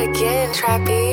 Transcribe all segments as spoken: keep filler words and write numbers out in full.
again, Trappy.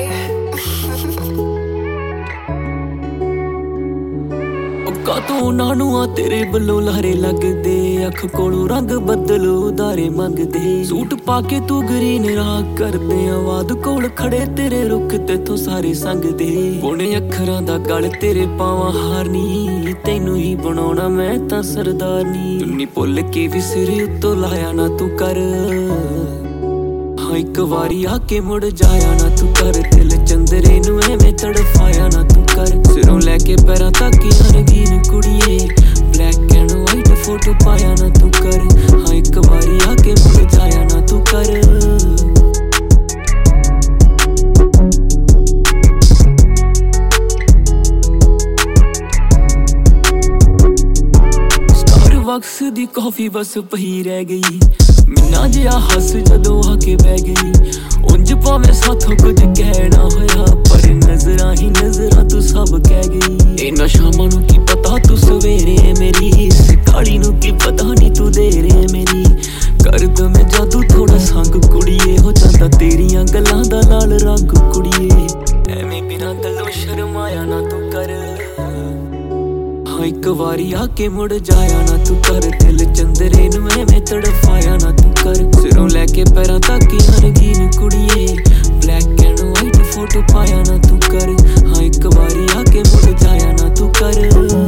ਕਾਤੋਂ ਉਹਨਾਂ ਨੂੰ ਆ ਤੇਰੇ ਵੱਲੋਂ ਲਾਰੇ ਲੱਗਦੇ, ਅੱਖ ਕੋਲੋਂ ਰੰਗ ਬਦਲੋ ਉਧਾਰੇ ਮੰਗਦੇ। ਸੂਟ ਪਾ ਕੇ ਤੂੰ ਗਰੀਨ ਰਾਹ ਕਰਦੇ, ਆਵਾਜ਼ ਕੋਲ ਖੜੇ ਤੇਰੇ ਰੁੱਖ ਤੇਥੋਂ ਸਾਰੇ ਸੰਗਦੇ। ਪੁਣੇ ਅੱਖਰਾਂ ਦਾ ਗਲ ਤੇਰੇ ਪਾਵਾਂ ਹਾਰਨੀ, ਤੈਨੂੰ ਹੀ ਬਣਾਉਣਾ ਮੈਂ ਤਾਂ ਸਰਦਾਰਨੀ। ਚੁੰਨੀ ਭੁੱਲ ਕੇ ਵੀ ਸਿਰ ਉੱਤੋਂ ਲਾਇਆ ਨਾ ਤੂੰ ਕਰ, ਹਾਂ ਇੱਕ ਵਾਰੀ ਆ ਕੇ ਮੁੜ ਜਾਇਆ ਨਾ ਤੂੰ ਕਰ। ਦਿਲ ਚੰਦਰੇ ਨੂੰ ਐਵੇਂ ਤੜਫਾਇਆ ਨਾ ਤੂੰ ਕਰ, ਸਿਰੋਂ ਲੈ ਕੇ ਪੈਰਾਂ ਤੱਕ ਰੰਗੀਨ ਕੁੜੀਏ। ਬਲੈਕ ਐਂਡ ਵਾਈਟ ਫੋਟੋ ਪਾਇਆ ਨਾ ਤੂੰ ਕਰ, ਹਾਂ ਇੱਕ ਵਾਰੀ ਆ ਕੇ ਮੁੜ ਜਾਇਆ ਨਾ ਤੂੰ ਕਰ। ਸਟਾਰਬਕਸ ਦੀ ਕਾਫੀ ਬਸ ਪਈ ਰਹਿ ਗਈ, ਮਿੰਨਾ ਜਿਹਾ ਹੱਸ ਜਦੋਂ ਆ ਕੇ ਬਹਿ ਗਈ। ਉਂਝ ਭਾਵੇਂ ਸਾਥੋਂ ਕੁਝ ਕਹਿਣਾ ਹੋਇਆ, ਪਰ ਨਜ਼ਰਾਂ ਹੀ ਨਜ਼ਰਾਂ ਤੂੰ ਸਭ ਕਹਿ ਗਈ। ਇਹਨਾਂ ਸ਼ਾਮਾਂ ਨੂੰ ਕੀ ਪਤਾ ਤੂੰ ਸਵੇਰੇ ਹੈ ਮੇਰੀ, ਇਸ ਕਾਲੀ ਨੂੰ ਕੀ ਪਤਾ ਨਹੀਂ ਤੂੰ ਦੇਰ ਹੈ ਮੇਰੀ। ਕਰਦਾ ਮੈਂ ਜਾਦੂ ਥੋੜਾ ਸੰਗ ਕੁੜੀਏ, ਹੋ ਜਾਂਦਾ ਤੇਰੀਆਂ ਗੱਲਾਂ ਦਾ ਲਾਲ ਰੰਗ ਕੁੜੀਏ। ਐਵੇਂ ਬਿਨਾਂ ਗੱਲੋਂ ਸ਼ਰਮਾਇਆ ਨਾ ਤੂੰ ਕਰ, ਹਾਂ ਇੱਕ ਵਾਰੀ ਆ ਕੇ ਮੁੜ ਜਾਇਆ ਨਾ ਤੂੰ ਕਰ। ਦਿਲ ਚੰਦਰੇ ਨੂੰ ਐਵੇਂ ਤੜਫਾਇਆ ਨਾ ਤੂੰ ਕਰ, ਸਿਰੋਂ ਲੈ ਕੇ ਪੈਰਾਂ ਤੱਕ ਰੰਗੀਨ ਕੁੜੀਏ। ਬਲੈਕ ਐਂਡ ਵਾਈਟ ਫੋਟੋ ਪਾਇਆ ਨਾ ਤੂੰ ਕਰ, ਹਾਂ ਇੱਕ ਵਾਰੀ ਆ ਕੇ ਮੁੜ ਜਾਇਆ ਨਾ ਤੂੰ ਕਰ।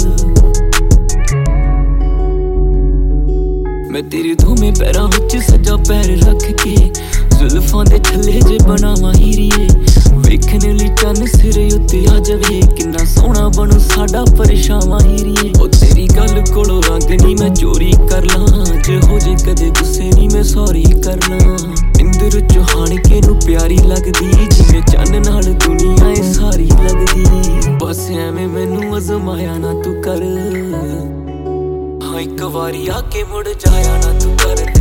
ਮੈਂ ਤੇਰੇ ਦੋਵੇਂ ਪੈਰਾਂ ਵਿੱਚ ਸੱਜਾ ਪੈਰ ਰੱਖ ਕੇ, ਜ਼ੁਲਫਾਂ ਦੇ ਥੱਲੇ ਜੇ ਬਣਾਵਾਂ ਹੀਰੀਏ। ਵੇਖਣ ਲਈ ਚੰਨ ਸਿਰੇ ਉੱਤੇ ਆ ਜਾਵੇ, ਕਿੰਨਾ ਸੋਹਣਾ ਬਣੂ ਸਾਡਾ ਪਰਛਾਵਾਂ ਹੀਰੀਏ। ਉਹ ਤੇਰੀ ਗੱਲ ਕੋਲੋਂ ਰੰਗ ਨੀ ਮੈਂ ਚੋਰੀ ਕਰ ਲਾਂ, ਜੇ ਹੋ ਜੇ ਕਦੇ ਗੁੱਸੇ ਨੀ ਮੈਂ ਸੌਰੀ ਕਰ ਲਾਂ। ਇੰਦਰ ਚੌਹਾਨ ਕੇ ਨੂੰ ਪਿਆਰੀ ਲੱਗਦੀ, ਜਿਵੇਂ ਚੰਨ ਨਾਲ ਦੁਨੀਆ ਏ ਸਾਰੀ ਲੱਗਦੀ। ਬਸ ਐਵੇਂ ਮੈਨੂੰ ਅਜ਼ਮਾਇਆ ਨਾ ਤੂੰ ਕਰ, ਹਾਂ ਇੱਕ ਵਾਰੀ ਆ ਕੇ ਮੁੜ ਜਾਇਆ ਨਾ ਤੂੰ ਕਰ।